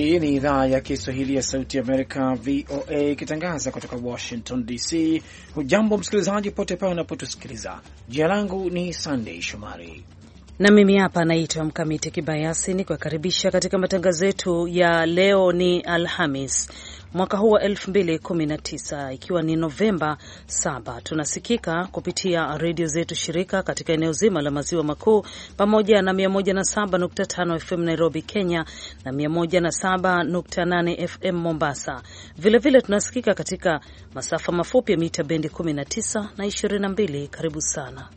Hii ni idhaa ya Kiswahili ya Sauti Amerika, VOA, ikitangaza kutoka Washington DC. Hujambo msikilizaji pote pale unapotusikiliza. Jina langu ni Sunday Shomari na mimi hapa naitwa Mkamiti Kibayasi, ni kukaribisha katika matangazo yetu ya leo. Ni Alhamis, mwaka huu wa 2019, ikiwa ni Novemba 7. Tunasikika kupitia redio zetu shirika katika eneo zima la maziwa makuu, pamoja na 107.5 FM Nairobi, Kenya, na 107.8 FM Mombasa. Vilevile tunasikika katika masafa mafupi ya mita bendi 19 na 22. Karibu sana.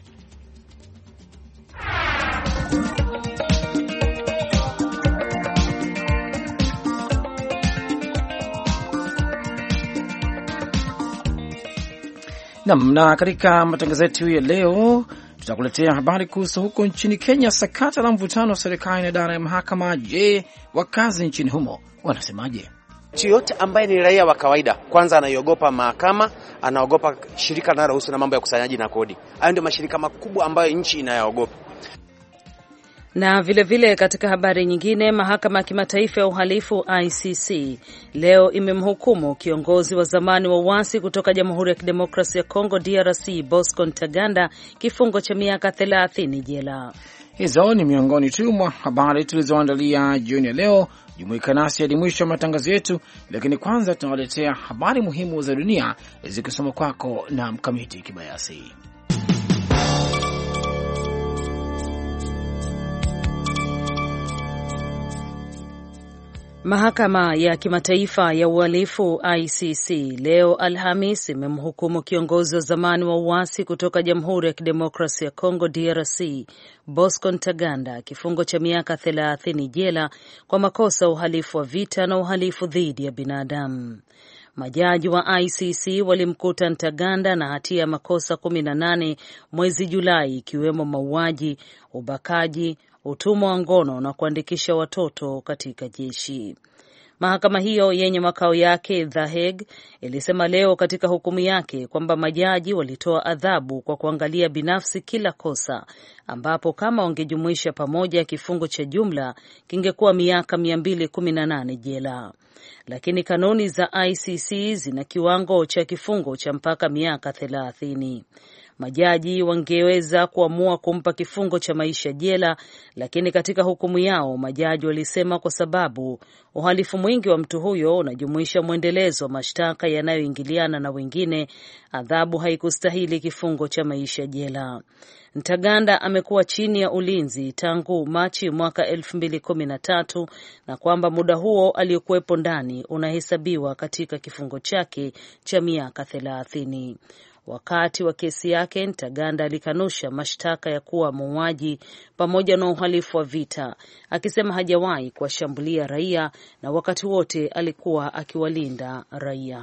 Na katika matangazo yetu ya leo tutakuletea habari kuhusu huko nchini Kenya, sakata la mvutano wa serikali na idara ya mahakama. Je, wakazi nchini humo wanasemaje? Mtu yote ambaye ni raia wa kawaida, kwanza anaiogopa mahakama, anaogopa shirika linalohusu na mambo ya kusanyaji na kodi. Hayo ndio mashirika makubwa ambayo nchi inayaogopa. Na vile katika habari nyingine, mahakama ya kimataifa ya uhalifu ICC leo imemhukumu kiongozi wa zamani wa uasi kutoka Jamhuri ya Kidemokrasia ya Kongo DRC, Bosco Ntaganda, kifungo cha miaka 30 jela. Hizo ni miongoni tu mwa habari tulizoandalia jioni ya leo. Jumuika nasi hadi mwisho wa matangazo yetu, lakini kwanza tunawaletea habari muhimu za dunia zikisoma kwako na Mkamiti Kibayasi. Mahakama ya kimataifa ya uhalifu ICC leo Alhamis imemhukumu kiongozi wa zamani wa uasi kutoka Jamhuri ya Kidemokrasia ya Kongo DRC, Bosco Ntaganda, kifungo cha miaka 30 jela kwa makosa ya uhalifu wa vita na uhalifu dhidi ya binadamu. Majaji wa ICC walimkuta Ntaganda na hatia ya makosa 18 mwezi Julai, ikiwemo mauaji, ubakaji, utumwa wa ngono na kuandikisha watoto katika jeshi. Mahakama hiyo yenye makao yake The Hague ilisema leo katika hukumu yake kwamba majaji walitoa adhabu kwa kuangalia binafsi kila kosa, ambapo kama wangejumuisha pamoja kifungo cha jumla kingekuwa miaka 218 jela. Lakini kanuni za ICC zina kiwango cha kifungo cha mpaka miaka 30. Majaji wangeweza kuamua kumpa kifungo cha maisha jela, lakini katika hukumu yao majaji walisema kwa sababu uhalifu mwingi wa mtu huyo unajumuisha mwendelezo wa mashtaka yanayoingiliana na wengine, adhabu haikustahili kifungo cha maisha jela. Ntaganda amekuwa chini ya ulinzi tangu Machi mwaka 2013 na kwamba muda huo aliokuwepo ndani unahesabiwa katika kifungo chake cha miaka 30. Wakati wa kesi yake, Ntaganda alikanusha mashtaka ya kuwa muuaji pamoja na uhalifu wa vita, akisema hajawahi kuwashambulia raia na wakati wote alikuwa akiwalinda raia.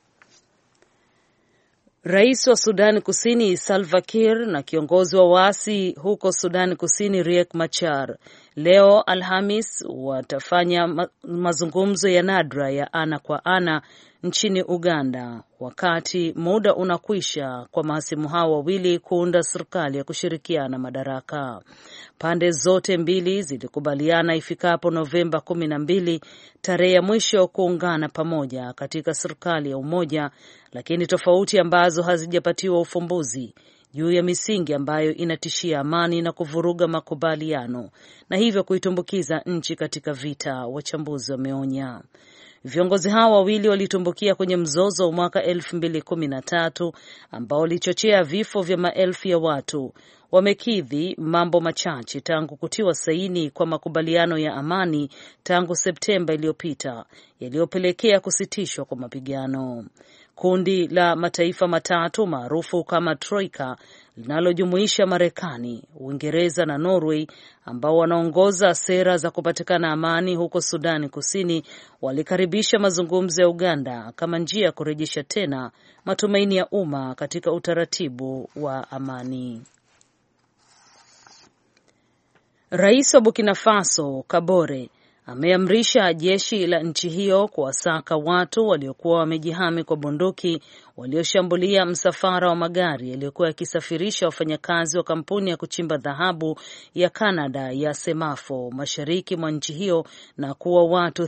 Rais wa Sudan Kusini Salva Kiir na kiongozi wa waasi huko Sudan Kusini Riek Machar leo Alhamis watafanya mazungumzo ya nadra ya ana kwa ana nchini Uganda, wakati muda unakwisha kwa mahasimu hao wawili kuunda serikali ya kushirikiana madaraka. Pande zote mbili zilikubaliana ifikapo Novemba 12, tarehe ya mwisho kuungana pamoja katika serikali ya umoja, lakini tofauti ambazo hazijapatiwa ufumbuzi juu ya misingi ambayo inatishia amani na kuvuruga makubaliano na hivyo kuitumbukiza nchi katika vita, wachambuzi wameonya. Viongozi hao wawili walitumbukia kwenye mzozo mwaka 2013 ambao ulichochea vifo vya maelfu ya watu. Wamekidhi mambo machache tangu kutiwa saini kwa makubaliano ya amani tangu Septemba iliyopita, yaliyopelekea kusitishwa kwa mapigano. Kundi la mataifa matatu maarufu kama Troika linalojumuisha Marekani, Uingereza na Norway, ambao wanaongoza sera za kupatikana amani huko Sudani Kusini, walikaribisha mazungumzo ya Uganda kama njia ya kurejesha tena matumaini ya umma katika utaratibu wa amani. Rais wa Burkina Faso Kabore ameamrisha jeshi la nchi hiyo kuwasaka watu waliokuwa wamejihami kwa bunduki walioshambulia msafara wa magari yaliyokuwa yakisafirisha wafanyakazi wa kampuni ya kuchimba dhahabu ya Canada ya Semafo mashariki mwa nchi hiyo na kuua watu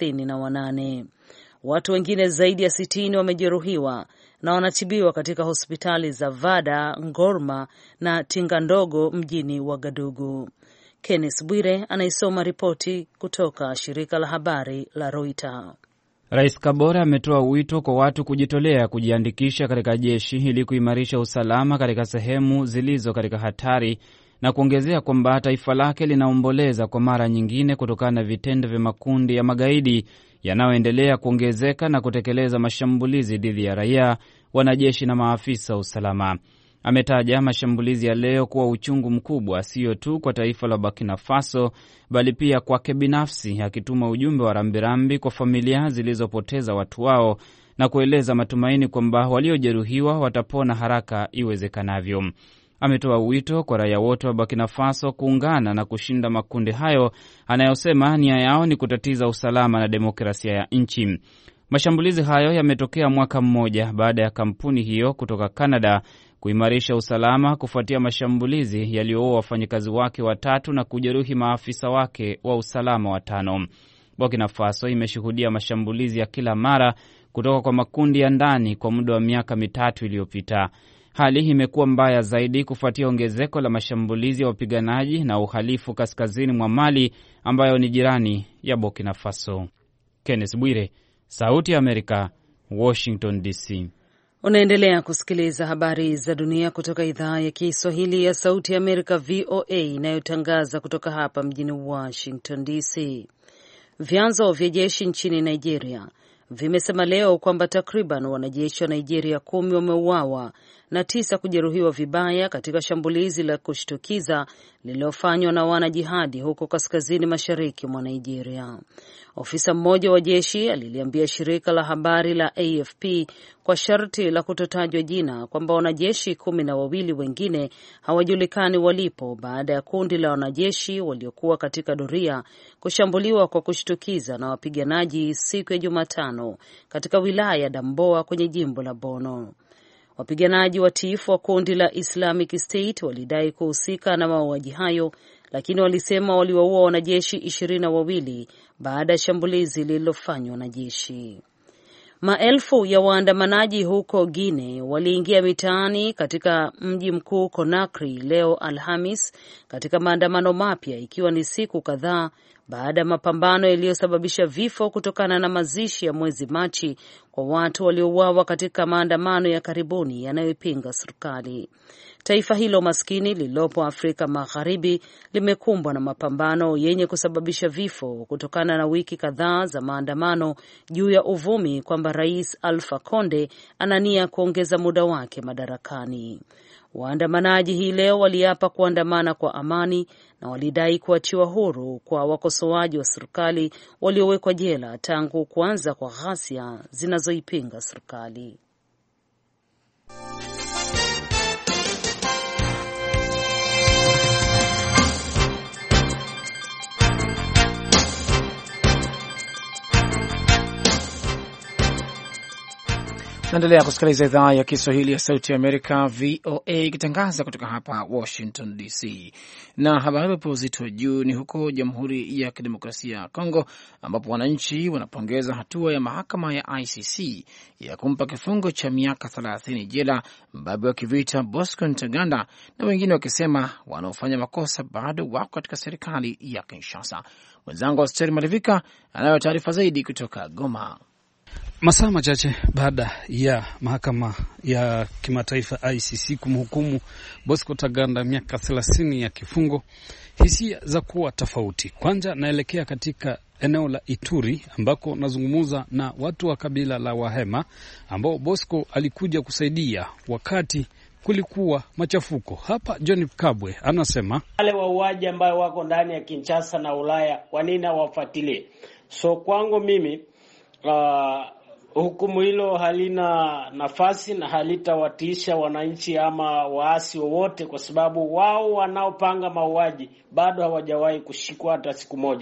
38. Watu wengine zaidi ya 60 wamejeruhiwa na wanatibiwa katika hospitali za Vada, Ngorma na Tingandogo mjini Wagadugu. Kenneth Bwire anaisoma ripoti kutoka shirika la habari la Reuters. Rais Kabore ametoa wito kwa watu kujitolea kujiandikisha katika jeshi ili kuimarisha usalama katika sehemu zilizo katika hatari na kuongezea kwamba taifa lake linaomboleza kwa mara nyingine kutokana na vitendo vya makundi ya magaidi yanayoendelea kuongezeka na kutekeleza mashambulizi dhidi ya raia, wanajeshi na maafisa wa usalama. Ametaja mashambulizi ya leo kuwa uchungu mkubwa, sio tu kwa taifa la Burkina Faso bali pia kwake binafsi, akituma ujumbe wa rambirambi kwa familia zilizopoteza watu wao na kueleza matumaini kwamba waliojeruhiwa watapona haraka iwezekanavyo. Ametoa wito kwa raia wote wa Burkina Faso kuungana na kushinda makundi hayo anayosema nia yao ni kutatiza usalama na demokrasia ya nchi. Mashambulizi hayo yametokea mwaka mmoja baada ya kampuni hiyo kutoka Canada kuimarisha usalama kufuatia mashambulizi yaliyoua wafanyakazi wake 3 na kujeruhi maafisa wake wa usalama 5. Burkina Faso imeshuhudia mashambulizi ya kila mara kutoka kwa makundi ya ndani kwa muda wa miaka 3 iliyopita. Hali imekuwa mbaya zaidi kufuatia ongezeko la mashambulizi ya wapiganaji na uhalifu kaskazini mwa Mali ambayo ni jirani ya Burkina Faso. Kenneth Bwire, Sauti ya Amerika, Washington DC. Unaendelea kusikiliza habari za dunia kutoka idhaa ya Kiswahili ya Sauti ya Amerika, VOA, inayotangaza kutoka hapa mjini Washington DC. Vyanzo vya jeshi nchini Nigeria vimesema leo kwamba takriban wanajeshi wa Nigeria 10 wameuawa na 9 kujeruhiwa vibaya katika shambulizi la kushtukiza lililofanywa na wanajihadi huko kaskazini mashariki mwa Nigeria. Ofisa mmoja wa jeshi aliliambia shirika la habari la AFP kwa sharti la kutotajwa jina kwamba wanajeshi 12 wengine hawajulikani walipo baada ya kundi la wanajeshi waliokuwa katika doria kushambuliwa kwa kushtukiza na wapiganaji siku ya Jumatano katika wilaya ya Damboa kwenye jimbo la Borno. Wapiganaji watiifu wa kundi la Islamic State walidai kuhusika na mauaji hayo, lakini walisema waliwaua wanajeshi 22 baada ya shambulizi lililofanywa na jeshi. Maelfu ya waandamanaji huko Guinea waliingia mitaani katika mji mkuu Conakry leo Alhamis katika maandamano mapya, ikiwa ni siku kadhaa baada ya mapambano yaliyosababisha vifo kutokana na mazishi ya mwezi Machi kwa watu waliouawa katika maandamano ya karibuni yanayoipinga serikali. Taifa hilo maskini lililopo Afrika Magharibi limekumbwa na mapambano yenye kusababisha vifo kutokana na wiki kadhaa za maandamano juu ya uvumi kwamba Rais Alpha Conde anania kuongeza muda wake madarakani. Waandamanaji hii leo waliapa kuandamana kwa amani na walidai kuachiwa huru kwa wakosoaji wa serikali waliowekwa jela tangu kuanza kwa ghasia zinazoipinga serikali. Naendelea kusikiliza idhaa ya Kiswahili ya Sauti ya Amerika, VOA, ikitangaza kutoka hapa Washington DC. Na habari pewa uzito wa juu ni huko Jamhuri ya Kidemokrasia ya Kongo, ambapo wananchi wanapongeza hatua ya mahakama ya ICC ya kumpa kifungo cha miaka 30 jela mbabe wa kivita Bosco Ntaganda, na wengine wakisema wanaofanya makosa bado wako katika serikali ya Kinshasa. Mwenzangu Asteri Malivika anayo taarifa zaidi kutoka Goma. Masaa machache baada ya mahakama ya kimataifa ICC kumhukumu Bosco Ntaganda miaka 30 ya kifungo, hisia za kuwa tofauti. Kwanza naelekea katika eneo la Ituri ambako nazungumza na watu wa kabila la Wahema ambao Bosco alikuja kusaidia wakati kulikuwa machafuko. Hapa John Kabwe anasema wale wauaji ambao wako ndani ya Kinshasa na Ulaya kwa nini hawafuatilie? So kwangu mimi hukumu hilo halina nafasi na halitawatisha wananchi ama waasi wowote, kwa sababu wao wanaopanga mauaji bado hawajawahi kushikwa hata siku moja.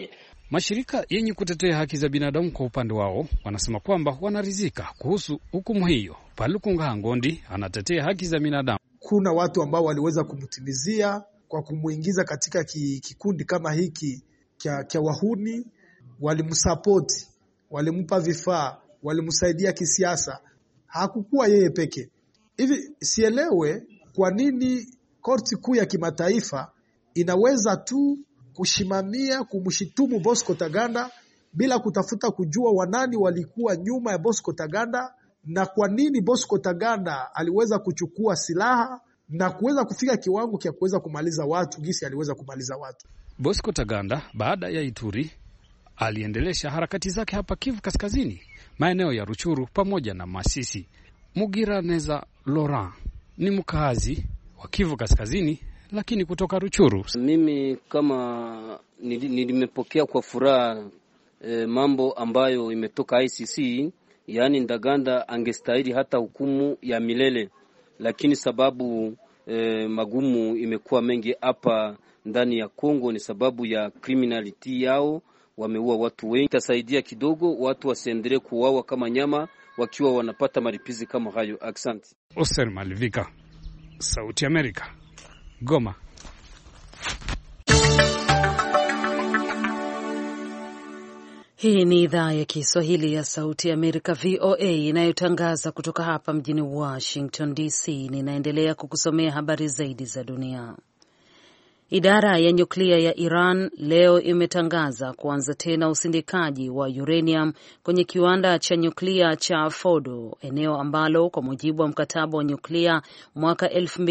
Mashirika yenye kutetea haki za binadamu kwa upande wao wanasema kwamba wanaridhika kuhusu hukumu hiyo. Palukunga Ngondi anatetea haki za binadamu. Kuna watu ambao waliweza kumtimizia kwa kumuingiza katika kikundi kama hiki kia wahuni, walimsapoti, walimpa vifaa, walimsaidia kisiasa. Hakukuwa yeye peke. Hivi sielewe kwa nini Korti Kuu ya Kimataifa inaweza tu kushimamia kumshitumu Bosco Ntaganda bila kutafuta kujua wanani walikuwa nyuma ya Bosco Ntaganda, na kwa nini Bosco Ntaganda aliweza kuchukua silaha na kuweza kufika kiwango kia kuweza kumaliza watu gisi aliweza kumaliza watu. Bosco Ntaganda baada ya Ituri aliendelesha harakati zake hapa Kivu Kaskazini, maeneo ya Ruchuru pamoja na Masisi. Mugiraneza Laurent ni mkazi wa Kivu Kaskazini lakini kutoka Ruchuru. Mimi kama nilimepokea kwa furaha mambo ambayo imetoka ICC, yani Ntaganda angestahili hata hukumu ya milele, lakini sababu magumu imekuwa mengi hapa ndani ya Kongo ni sababu ya criminality yao, wameua watu wengi. Itasaidia kidogo watu wasiendelee kuuawa kama nyama wakiwa wanapata malipizi kama hayo. Asante. Oser Malivika, Sauti Amerika, Goma. Hii ni idhaa ya Kiswahili ya Sauti ya Amerika, VOA, inayotangaza kutoka hapa mjini Washington DC. Ninaendelea kukusomea habari zaidi za dunia. Idara ya nyuklia ya Iran leo imetangaza kuanza tena usindikaji wa uranium kwenye kiwanda cha nyuklia cha Fordo, eneo ambalo kwa mujibu wa mkataba wa nyuklia mwaka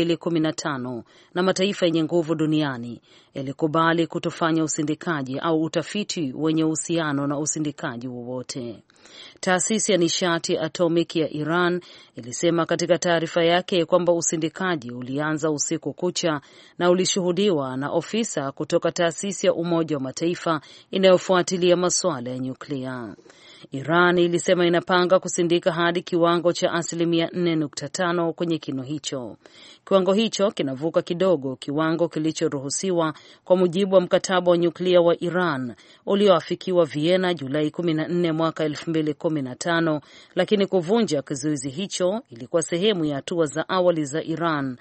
2015 na mataifa yenye nguvu duniani yalikubali kutofanya usindikaji au utafiti wenye uhusiano na usindikaji wowote. Taasisi ya nishati atomic ya Iran ilisema katika taarifa yake kwamba usindikaji ulianza usiku kucha na ulishuhudiwa na ofisa kutoka taasisi ya Umoja wa Mataifa inayofuatilia masuala ya nyuklia. Iran ilisema inapanga kusindika hadi kiwango cha 4.5% kwenye kinu hicho. Kiwango hicho kinavuka kidogo kiwango kilichoruhusiwa kwa mujibu wa mkataba wa nyuklia wa Iran ulioafikiwa Vienna Julai 14 mwaka 2015, lakini kuvunja kizuizi hicho ilikuwa sehemu ya hatua za awali za Iran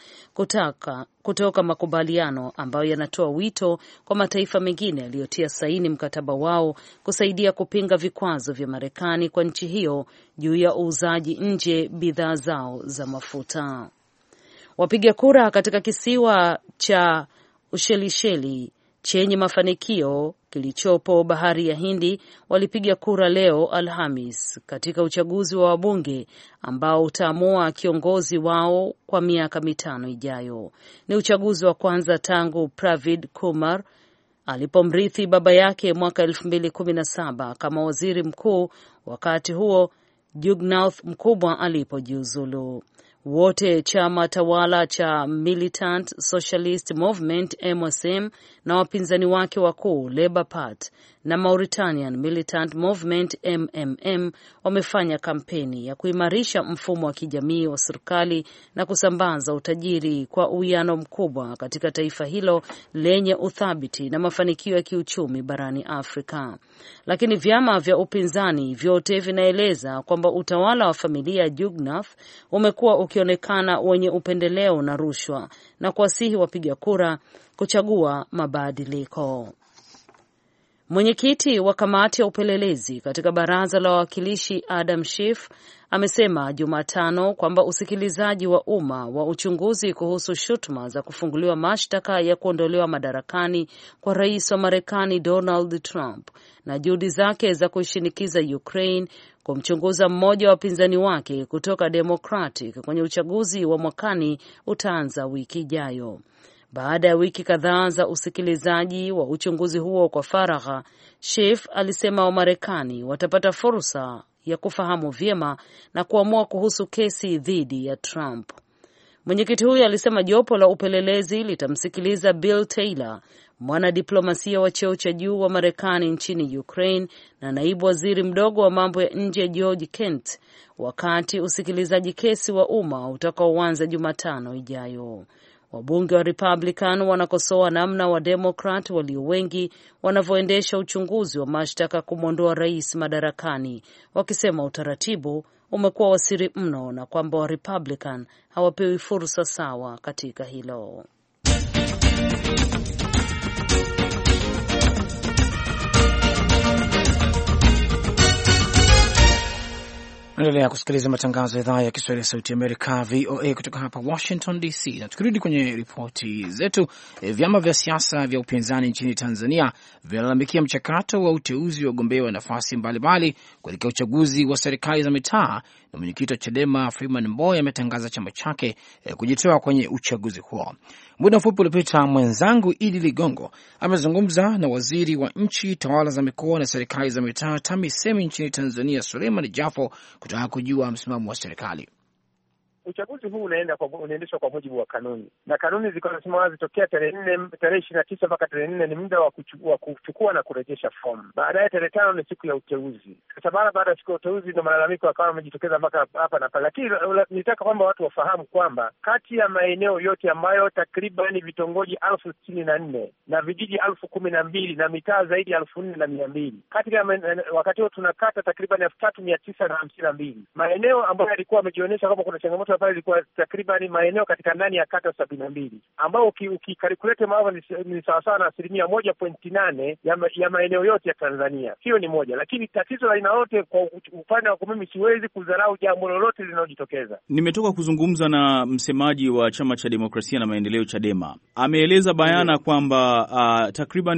kutoka makubaliano ambayo yanatoa wito kwa mataifa mengine yaliyotia saini mkataba wao kusaidia kupinga vikwazo vya Marekani kwa nchi hiyo juu ya uuzaji nje bidhaa zao za mafuta. Wapiga kura katika kisiwa cha Ushelisheli chenye mafanikio kilichopo bahari ya Hindi walipiga kura leo Alhamis katika uchaguzi wa wabunge ambao utaamua kiongozi wao kwa miaka 5 ijayo. Ni uchaguzi wa kwanza tangu Pravid Kumar alipomrithi baba yake mwaka 2017 kama waziri mkuu, wakati huo Jugnauth Mkubwa alipojiuzulu. Wote chama tawala cha Militant Socialist Movement MSM na wapinzani wake wakuu Labour Party na Mauritanian Militant Movement MMM wamefanya kampeni ya kuimarisha mfumo wa kijamii wa serikali na kusambaza utajiri kwa uwiano mkubwa katika taifa hilo lenye uthabiti na mafanikio ya kiuchumi barani Afrika. Lakini vyama vya upinzani vyote vinaeleza kwamba utawala wa familia Jugnauth umekuwa ukionekana wenye upendeleo na rushwa na kuwasihi wapiga kura kuchagua mabadiliko. Mwenyekiti wa kamati ya upelelezi katika baraza la wawakilishi Adam Schiff amesema Jumatano kwamba usikilizaji wa umma wa uchunguzi kuhusu shutuma za kufunguliwa mashtaka ya kuondolewa madarakani kwa rais wa Marekani Donald Trump na juhudi zake za kuishinikiza Ukraine kumchunguza mmoja wa wapinzani wake kutoka Democratic kwenye uchaguzi wa mwakani utaanza wiki ijayo. Baada ya wiki kadhaa za usikilizaji wa uchunguzi huo kwa faragha, Schiff alisema Wamarekani watapata fursa ya kufahamu vyema na kuamua kuhusu kesi dhidi ya Trump. Mwenyekiti huyo alisema jopo la upelelezi litamsikiliza Bill Taylor, mwanadiplomasia wa cheo cha juu wa Marekani nchini Ukraine, na naibu waziri mdogo wa mambo ya nje George Kent, wakati usikilizaji kesi wa umma utakaoanza Jumatano ijayo. Wabunge wa Republican wanakosoa namna wa Democrat walio wengi wanavyoendesha uchunguzi wa mashtaka kumwondoa rais madarakani, wakisema utaratibu umekuwa wa siri mno na kwamba wa Republican hawapewi fursa sawa katika hilo. Endelea kusikiliza matangazo ya idhaa ya Kiswahili ya Sauti Amerika, VOA, kutoka hapa Washington DC. Na tukirudi kwenye ripoti zetu, vyama vya siasa vya upinzani nchini Tanzania vinalalamikia mchakato wa uteuzi wa wagombea wa nafasi mbalimbali katika uchaguzi wa serikali za mitaa, na mwenyekiti wa Chadema Freeman Mbowe ametangaza chama chake kujitoa kwenye uchaguzi huo. Muda mfupi uliopita, mwenzangu Idi Ligongo amezungumza na waziri wa nchi, tawala za mikoa na serikali za mitaa TAMISEMI nchini Tanzania, Suleiman Jafo, kutaka kujua msimamo wa serikali. Uchaguzi huu unaendeshwa kwa mujibu wa kanuni, na kanuni ziko nasema wazi tokea tarehe 29 mpaka tarehe 4 ni muda wa kuchukua na kurejesha fomu. Baadaye tarehe 5 ni siku ya uteuzi. Sasa baada ya siku ya uteuzi ndio malalamiko yakawa yamejitokeza mpaka hapa na pale, lakini nitaka kwamba watu wafahamu kwamba kati ya maeneo yote ambayo takriban vitongoji 64,000 na vijiji 12,000 na mitaa zaidi ya 4,200, katika wakati huo tunakata takriban 3,952 maeneo ambayo yalikuwa yamejionyesha kwamba kuna changamoto pale, ilikuwa takriban maeneo katika ndani ya kata 72, ambao ukikalkulate maafa ni sawasawa na 1.8 ya maeneo yote ya Tanzania. Hiyo ni moja, lakini tatizo la aina yote kwa upande wa mimi siwezi kudharau jambo lolote linalojitokeza. Nimetoka kuzungumza na msemaji wa Chama cha Demokrasia na Maendeleo Chadema. Ameeleza bayana kwamba takriban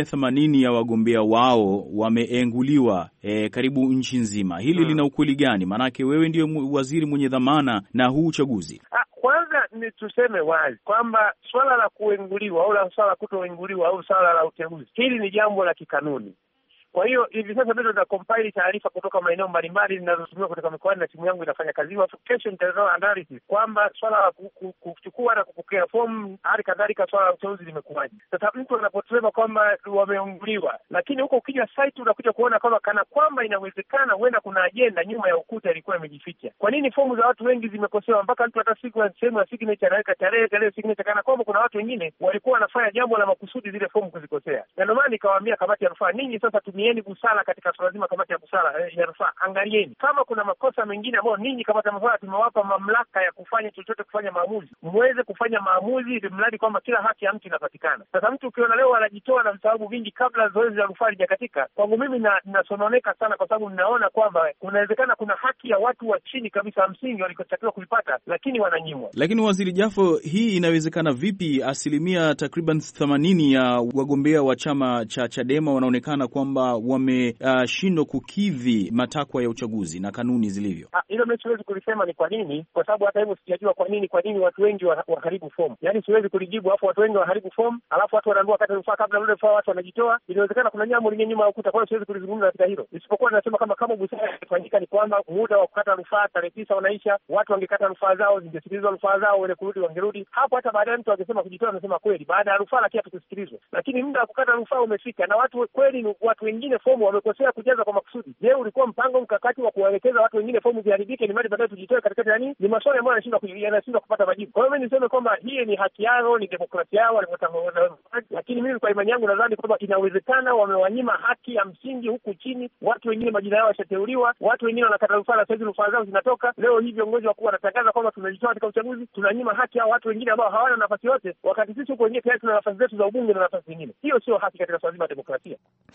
80% ya wagombea wao wameenguliwa karibu nchi nzima. Hili lina ukweli gani? Maanake wewe ndio waziri mwenye dhamana na huu uchaguzi. Kwanza ni tuseme wazi kwamba swala la kuenguliwa au swala la kutoenguliwa au swala la uteuzi, hili ni jambo la kikanuni. Kwa hiyo hivi sasa bado na compile taarifa kutoka maeneo mbalimbali zinazotumiwa kutoka mikoani, na timu yangu inafanya kazi hiyo. Kesho nitatoa analysis kwamba swala la kuchukua na kupokea fomu, hali kadhalika swala la uteuzi limekuwaje. Sasa mtu anaposema kwamba wameunguliwa, lakini huko ukija site unakuja kuona kwamba kana kwamba inawezekana huenda kuna ajenda nyuma ya ukuta ilikuwa imejificha. Kwa nini fomu za watu wengi zimekosewa mpaka mtu hata siku ya sehemu ya signature anaweka tarehe signature, kana kwamba kuna watu wengine walikuwa wanafanya jambo la makusudi zile fomu kuzikosea. Na ndio maana nikawaambia kamati ya rufaa, ninyi sasa tumieni busara katika swala zima. Kamati ya busara ya rufaa, angalieni kama kuna makosa mengine ambayo ninyi kamati ya rufaa tumewapa mamlaka ya kufanya chochote, kufanya maamuzi, muweze kufanya maamuzi ili mradi kwamba kila haki ya mtu inapatikana. Sasa mtu ukiona leo anajitoa na visababu vingi kabla zoezi la rufaa lijakatika, kwangu mimi nasononeka sana, kwa sababu ninaona kwamba kunawezekana kuna haki ya watu wa chini kabisa msingi walikotakiwa kuipata, lakini wananyimwa. Lakini Waziri Jafo, hii inawezekana vipi? Asilimia takriban 80 ya wagombea wa chama cha Chadema wanaonekana kwamba wameshindwa kukidhi matakwa ya uchaguzi na kanuni zilivyo. Hilo mimi siwezi kulisema ni kwa nini, kwa sababu hata hivyo sijajua kwa nini watu wengi waharibu fomu. Yaani siwezi kulijibu, alafu watu wengi waharibu fomu, alafu watu wanaambiwa kata rufaa, kabla ile rufaa watu wanajitoa. Inawezekana kuna jambo lingine nyuma ya ukuta, kwa hiyo siwezi kulizungumza katika hilo. Isipokuwa nasema kama busara ifanyika ni kwamba muda wa kukata rufaa tarehe 9 unaisha, watu wangekata rufaa zao, zingesikilizwa rufaa zao, wale kurudi wangerudi. Hapo hata baadaye mtu angesema kujitoa, anasema kweli baada ya rufaa lakini hatukusikilizwa. Lakini muda wa kukata rufaa umefika na watu kweli ni watu wengine fomu wamekosea kujaza kwa makusudi. Je, ulikuwa mpango mkakati wa kuwaelekeza watu wengine fomu ziharibike ni mali baadaye tujitoe katikati ya nini? Ni maswali ambayo yanashindwa kupata majibu. Kwa hiyo mimi niseme kwamba hii ni haki yao, ni demokrasia yao walivyotangaza, lakini mimi kwa imani yangu nadhani kwamba inawezekana wamewanyima haki ya msingi huku chini. Watu wengine majina yao yashateuliwa, watu wengine wanakata rufaa na sasa rufaa zao zinatoka. Leo hii viongozi wakuu wanatangaza kwamba tunajitoa katika uchaguzi, tunanyima haki hao watu wengine ambao hawana nafasi yote, wakati sisi huko wengine tayari tuna nafasi zetu za ubunge na nafasi nyingine. Hiyo sio haki katika swala zima la demokrasia.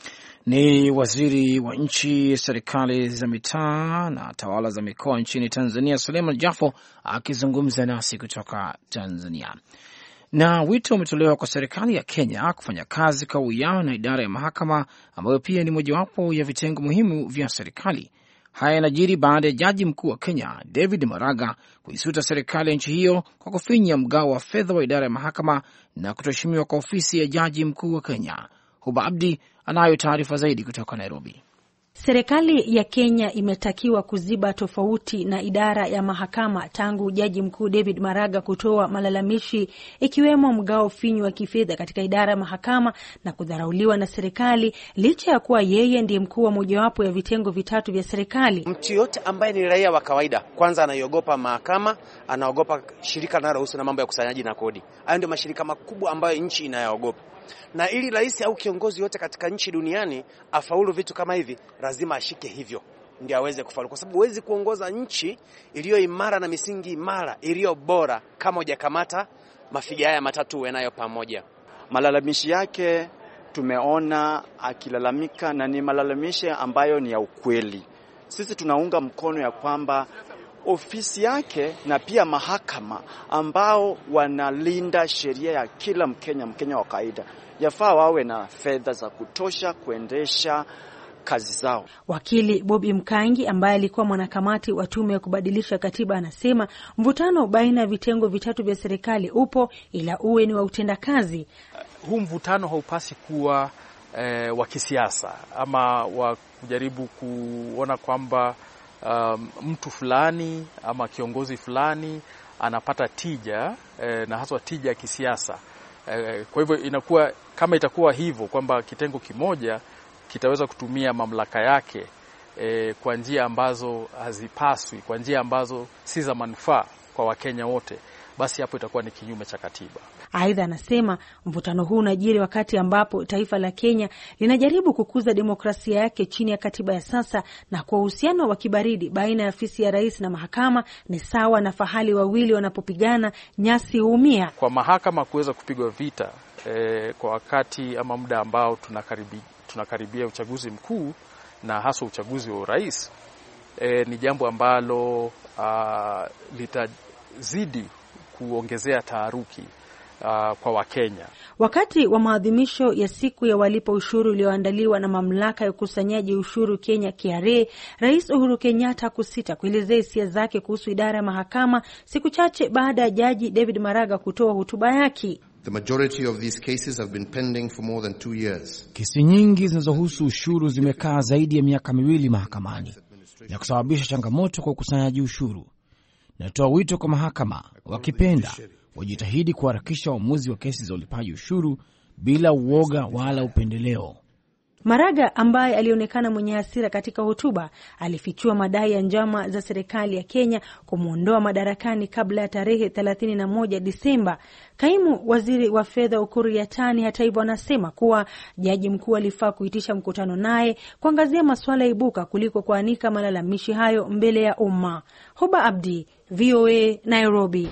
Ni waziri wa nchi, serikali za mitaa na tawala za mikoa nchini Tanzania, Suleiman Jafo akizungumza nasi kutoka Tanzania. Na wito umetolewa kwa serikali ya Kenya kufanya kazi kwa uwiano na idara ya mahakama ambayo pia ni mojawapo ya vitengo muhimu vya serikali. Haya yanajiri baada ya jaji mkuu wa Kenya David Maraga kuisuta serikali ya nchi hiyo kwa kufinya mgao wa fedha wa idara ya mahakama na kutoheshimiwa kwa ofisi ya jaji mkuu wa Kenya. Huba Abdi anayo taarifa zaidi kutoka Nairobi. Serikali ya Kenya imetakiwa kuziba tofauti na idara ya mahakama tangu Jaji Mkuu David Maraga kutoa malalamishi ikiwemo mgao finyu wa kifedha katika idara ya mahakama na kudharauliwa na serikali licha ya kuwa yeye ndiye mkuu wa mojawapo ya vitengo vitatu vya serikali. Mtu yote ambaye ni raia wa kawaida kwanza anaiogopa mahakama, anaogopa shirika linalohusu na mambo ya kusanyaji na kodi. Hayo ndio mashirika makubwa ambayo nchi inayaogopa. Na ili rais au kiongozi yote katika nchi duniani afaulu vitu kama hivi, lazima ashike hivyo ndio aweze kufaulu, kwa sababu huwezi kuongoza nchi iliyo imara na misingi imara iliyo bora kama hujakamata mafiga haya matatu yanayo pamoja. Malalamishi yake tumeona akilalamika na ni malalamishi ambayo ni ya ukweli. Sisi tunaunga mkono ya kwamba ofisi yake na pia mahakama ambao wanalinda sheria ya kila Mkenya wa kawaida yafaa wawe na fedha za kutosha kuendesha kazi zao. Wakili Bobby Mkangi ambaye alikuwa mwanakamati wa tume ya kubadilisha katiba anasema mvutano baina ya vitengo vitatu vya serikali upo, ila uwe ni wa utendakazi. Huu mvutano haupasi kuwa wa kisiasa ama wa kujaribu kuona kwamba mtu fulani ama kiongozi fulani anapata tija na haswa tija ya kisiasa. Kwa hivyo inakuwa kama itakuwa hivyo kwamba kitengo kimoja kitaweza kutumia mamlaka yake kwa njia ambazo hazipaswi, kwa njia ambazo si za manufaa kwa Wakenya wote, basi hapo itakuwa ni kinyume cha katiba. Aidha anasema mvutano huu unajiri wakati ambapo taifa la Kenya linajaribu kukuza demokrasia yake chini ya katiba ya sasa, na kwa uhusiano wa kibaridi baina ya afisi ya rais na mahakama ni sawa na fahali wawili wanapopigana nyasi huumia. Kwa mahakama kuweza kupigwa vita kwa wakati ama muda ambao tunakaribia uchaguzi mkuu na hasa uchaguzi wa urais, ni jambo ambalo litazidi kuongezea taharuki kwa Wakenya. Wakati wa maadhimisho ya siku ya walipa ushuru iliyoandaliwa na mamlaka ya ukusanyaji ushuru Kenya KRA, Rais Uhuru Kenyatta kusita kuelezea hisia zake kuhusu idara ya mahakama siku chache baada ya Jaji David Maraga kutoa hotuba yake. The majority of these cases have been pending for more than 2 years. Kesi nyingi zinazohusu ushuru zimekaa zaidi ya miaka 2 mahakamani na kusababisha changamoto kwa ukusanyaji ushuru. Natoa wito kwa mahakama, wakipenda wajitahidi kuharakisha uamuzi wa kesi za ulipaji ushuru bila uoga wala upendeleo. Maraga ambaye alionekana mwenye hasira katika hotuba alifichua madai ya njama za serikali ya Kenya kumuondoa madarakani kabla ya tarehe 31 Disemba. Kaimu waziri wa fedha Ukur Yatani hata hivyo anasema kuwa jaji mkuu alifaa kuitisha mkutano naye kuangazia masuala ibuka kuliko kuanika malalamishi hayo mbele ya umma. Huba Abdi, VOA, Nairobi.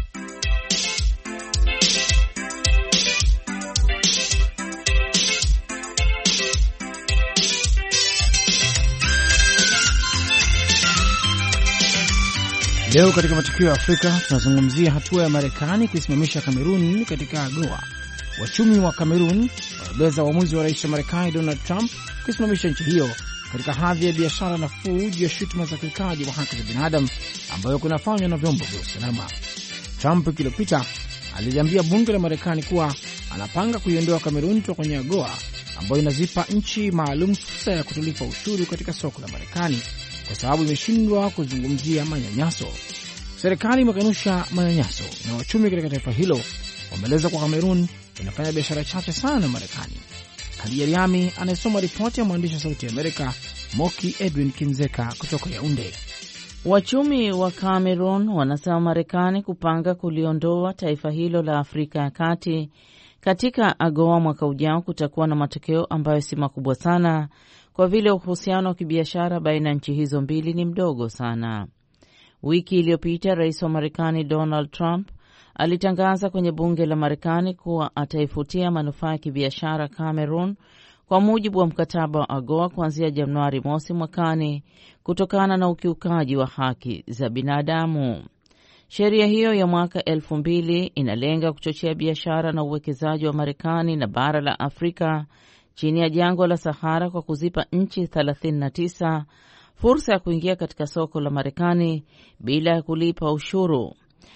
Leo katika matukio ya Afrika tunazungumzia hatua ya Marekani kuisimamisha Kamerun katika AGOA. Wachumi wa Kamerun wanabeza uamuzi wa rais wa Marekani Donald Trump kuisimamisha nchi hiyo katika hadhi ya biashara nafuu juu ya shutuma za ukiukaji wa haki za binadamu ambayo kunafanywa na vyombo vya usalama. Trump wiki iliyopita aliliambia bunge la Marekani kuwa anapanga kuiondoa Kamerun kutoka kwenye AGOA ambayo inazipa nchi maalum fursa ya kutolipa ushuru katika soko la Marekani kwa sababu imeshindwa kuzungumzia manyanyaso. Serikali imekanusha manyanyaso na wachumi katika taifa hilo wameeleza kwa Kamerun inafanya biashara chache sana na Marekani. Khadija Riami anayesoma ripoti ya mwandishi wa Sauti ya Amerika Moki Edwin Kinzeka kutoka Yaounde. Wachumi wa Kamerun wanasema Marekani kupanga kuliondoa taifa hilo la Afrika ya Kati katika AGOA mwaka ujao kutakuwa na matokeo ambayo si makubwa sana kwa vile uhusiano wa kibiashara baina ya nchi hizo mbili ni mdogo sana. Wiki iliyopita rais wa Marekani Donald Trump alitangaza kwenye bunge la Marekani kuwa ataifutia manufaa ya kibiashara Cameroon kwa mujibu wa mkataba wa AGOA kuanzia Januari mosi mwakani kutokana na ukiukaji wa haki za binadamu. Sheria hiyo ya mwaka 2000 inalenga kuchochea biashara na uwekezaji wa Marekani na bara la Afrika chini ya jangwa la Sahara kwa kuzipa nchi 39 fursa ya kuingia katika soko la Marekani bila ya kulipa ushuru.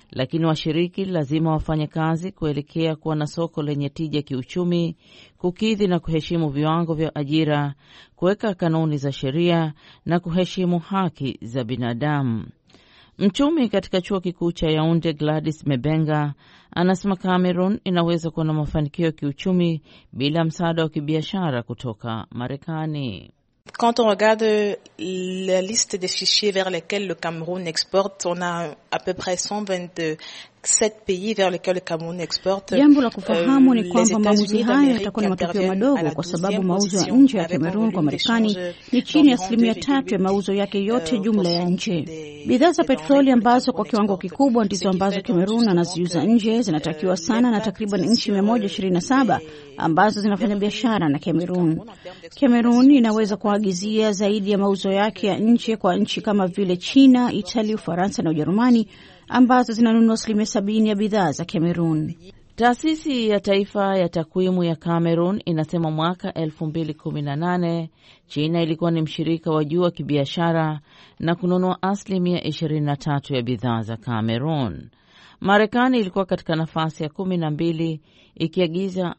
lakini washiriki lazima wafanye kazi kuelekea kuwa na soko lenye tija kiuchumi, kukidhi na kuheshimu viwango vya ajira, kuweka kanuni za sheria na kuheshimu haki za binadamu. Mchumi katika chuo kikuu cha Yaounde, Gladys Mebenga, anasema Cameroon inaweza kuwa na mafanikio ya kiuchumi bila msaada wa kibiashara kutoka Marekani. Quand on regarde la liste des fichiers vers lesquels le Cameroun exporte, on a à peu près 127 pays vers lesquels le Cameroun exporte. Jambo la kufahamu ni kwamba mauzo haya yatakuwa na matokeo madogo kwa sababu mauzo ya nje ya Cameroon kwa Marekani ni chini ya 3% ya mauzo yake yote jumla ya nje. Bidhaa za petroli ambazo kwa kiwango kikubwa ndizo ambazo Cameroon anaziuza nje zinatakiwa sana na takriban nchi 127 ambazo zinafanya biashara na Cameroon. Cameroon inaweza kuagizia zaidi ya mauzo yake ya nje kwa nchi kama vile China, Italia, Ufaransa na Ujerumani ambazo zinanunua 70% ya bidhaa za Cameroon. Taasisi ya Taifa ya Takwimu ya Cameroon inasema mwaka 2018 China ilikuwa ni mshirika wa juu wa kibiashara na kununua 23% ya bidhaa za Cameroon. Marekani ilikuwa katika nafasi ya 12 ikiagiza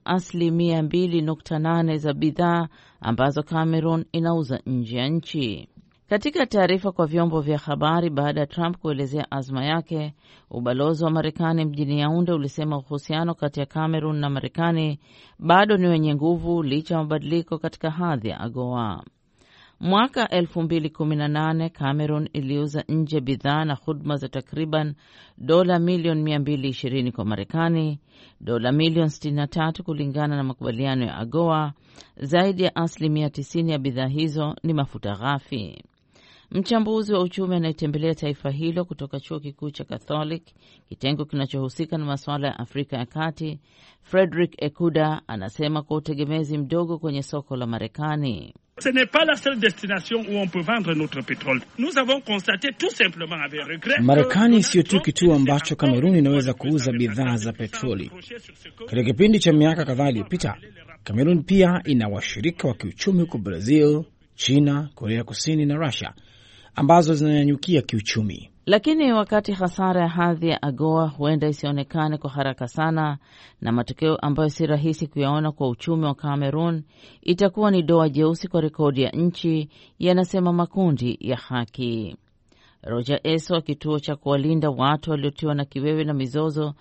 2.8% za bidhaa ambazo Cameroon inauza nje ya nchi. Katika taarifa kwa vyombo vya habari baada ya Trump kuelezea azma yake, ubalozi wa Marekani mjini Yaounde ulisema uhusiano kati ya Cameroon na Marekani bado ni wenye nguvu licha ya mabadiliko katika hadhi ya AGOA. Mwaka 2018 Cameroon iliuza nje bidhaa na huduma za takriban dola milioni 220 kwa Marekani, dola milioni 63 kulingana na makubaliano ya AGOA. Zaidi ya 90% ya bidhaa hizo ni mafuta ghafi. Mchambuzi wa uchumi anayetembelea taifa hilo kutoka chuo kikuu cha Catholic, kitengo kinachohusika na masuala ya Afrika ya Kati, Frederick Ekuda, anasema kwa utegemezi mdogo kwenye soko la Marekani. Ce n'est pas la seule destination où on peut vendre notre pétrole. Nous avons constaté tout simplement avec regret. Marekani sio tu kituo ambacho Kamerun inaweza kuuza bidhaa za petroli. Katika kipindi cha miaka kadhaa iliyopita, Kamerun pia ina washirika wa kiuchumi huko Brazil, China, Korea Kusini na Russia ambazo zinanyanyukia kiuchumi. Lakini wakati hasara ya hadhi ya AGOA huenda isionekane kwa haraka sana, na matokeo ambayo si rahisi kuyaona kwa uchumi wa Cameroon, itakuwa ni doa jeusi kwa rekodi ya nchi, yanasema makundi ya haki. Roger Eso wa kituo cha kuwalinda watu waliotiwa na kiwewe na mizozo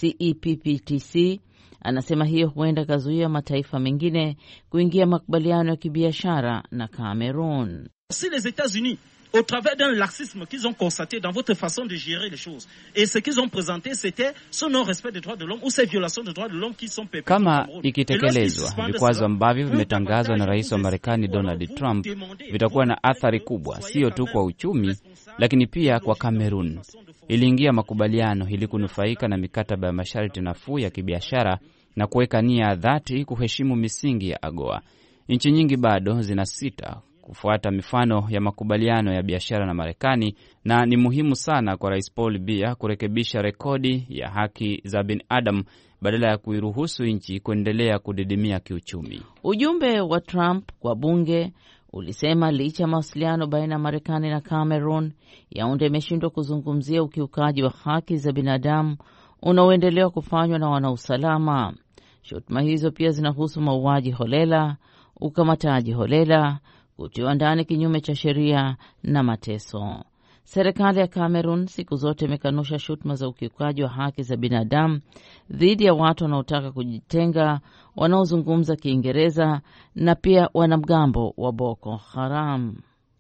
CEPPTC anasema hiyo huenda kazuia mataifa mengine kuingia makubaliano ya kibiashara na Cameroon. Si les États-Unis au travers d'un laxisme qu'ils ont constaté dans votre façon de gérer les choses. Et ce qu'ils ont présenté, c'était ce non-respect des droits de l'homme ou ces violations des droits de l'homme qui sont perpétrées. Kama ikitekelezwa vikwazo ambavyo vimetangazwa na rais wa Marekani Donald Trump, vitakuwa na athari kubwa, sio tu kwa uchumi, lakini pia kwa Cameroon. Iliingia makubaliano ili kunufaika na mikataba ya masharti nafuu ya kibiashara na kuweka nia ya dhati kuheshimu misingi ya AGOA. Nchi nyingi bado zinasita kufuata mifano ya makubaliano ya biashara na Marekani, na ni muhimu sana kwa Rais Paul Biya kurekebisha rekodi ya haki za binadamu badala ya kuiruhusu nchi kuendelea kudidimia kiuchumi. Ujumbe wa Trump kwa bunge ulisema licha mawasiliano baina ya Marekani na Cameroon, Yaounde imeshindwa kuzungumzia ukiukaji wa haki za binadamu unaoendelea kufanywa na wanausalama. Shutuma hizo pia zinahusu mauaji holela, ukamataji holela, kutiwa ndani kinyume cha sheria na mateso. Serikali ya Cameroon siku zote imekanusha shutuma za ukiukaji wa haki za binadamu dhidi ya watu wanaotaka kujitenga, wanaozungumza Kiingereza na pia wanamgambo wa Boko Haram.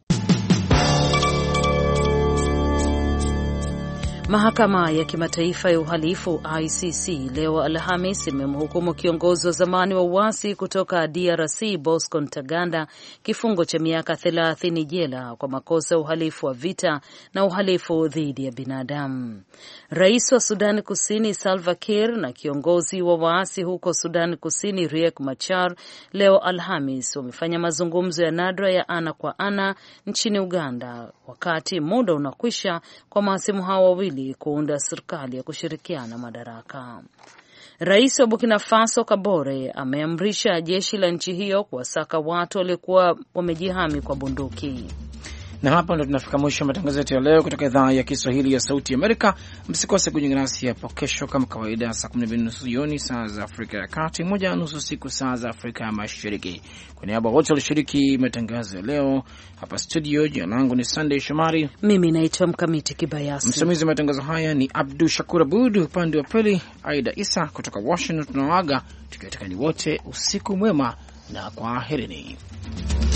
Mahakama ya Kimataifa ya Uhalifu ICC leo Alhamis imemhukumu kiongozi wa zamani wa uasi kutoka DRC Bosco Ntaganda kifungo cha miaka 30 jela kwa makosa ya uhalifu wa vita na uhalifu dhidi ya binadamu. Rais wa Sudan Kusini Salva Kiir na kiongozi wa waasi huko Sudan Kusini Riek Machar leo Alhamis wamefanya mazungumzo ya nadra ya ana kwa ana nchini Uganda, wakati muda unakwisha kwa maasimu hao wawili kuunda serikali ya kushirikiana madaraka. Rais wa Burkina Faso Kabore ameamrisha jeshi la nchi hiyo kuwasaka watu waliokuwa wamejihami kwa bunduki. Na hapa ndo tunafika mwisho wa matangazo yetu ya leo kutoka idhaa ya Kiswahili ya Sauti Amerika. Msikose kujiunga nasi hapo kesho kama kawaida, saa 12:30 jioni saa za Afrika ya Kati, 1:30 usiku saa za Afrika ya Mashariki. Kwa niaba wote walishiriki matangazo ya leo hapa studio, jina langu ni Sunday Shomari, mimi naitwa Mkamiti Kibayasi. Msimamizi wa matangazo haya ni Abdul Shakur Abud, upande wa pili Aida Isa kutoka Washington. Tunawaaga tukiwatakani wote usiku mwema na kwaherini.